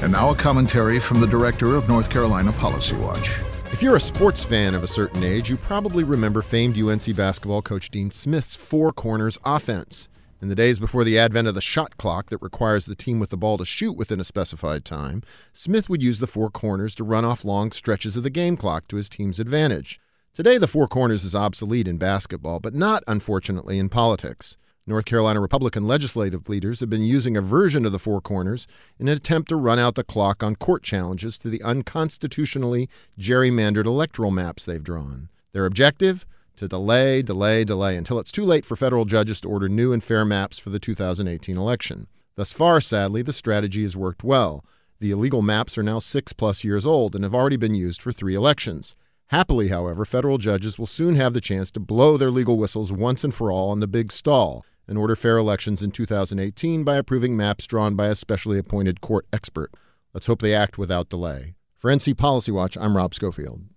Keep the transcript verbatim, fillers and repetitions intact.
And now a commentary from the director of North Carolina Policy Watch. If you're a sports fan of a certain age, you probably remember famed U N C basketball coach Dean Smith's four corners offense. In the days before the advent of the shot clock that requires the team with the ball to shoot within a specified time, Smith would use the four corners to run off long stretches of the game clock to his team's advantage. Today, the four corners is obsolete in basketball, but not, unfortunately, in politics. North Carolina Republican legislative leaders have been using a version of the four corners in an attempt to run out the clock on court challenges to the unconstitutionally gerrymandered electoral maps they've drawn. Their objective? To delay, delay, delay until it's too late for federal judges to order new and fair maps for the two thousand eighteen election. Thus far, sadly, the strategy has worked well. The illegal maps are now six-plus years old and have already been used for three elections. Happily, however, federal judges will soon have the chance to blow their legal whistles once and for all on the big stall and order fair elections in two thousand eighteen by approving maps drawn by a specially appointed court expert. Let's hope they act without delay. For N C Policy Watch, I'm Rob Schofield.